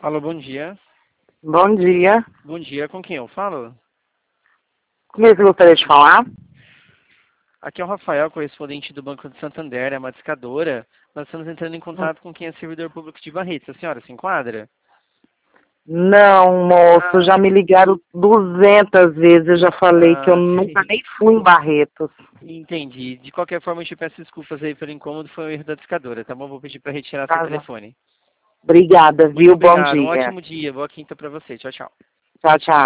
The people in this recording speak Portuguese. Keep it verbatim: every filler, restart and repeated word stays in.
Alô, bom dia. Bom dia. Bom dia, com quem eu falo? Com quem você gostaria de falar? Aqui é o Rafael, correspondente do Banco de Santander, é uma discadora. Nós estamos entrando em contato com quem é servidor público de Barretos. A senhora se enquadra? Não, moço, Ah, já me ligaram duzentas vezes, eu já falei que eu ah, nunca nem fui em Barretos. entendi. De qualquer forma, eu te peço desculpas aí pelo incômodo, foi um erro da discadora, tá bom? Vou pedir para retirar seu Tá, já. telefone. Obrigada, Muito viu? Bom obrigado, um dia. ótimo dia, boa quinta para você. Tchau, tchau. Tchau, tchau.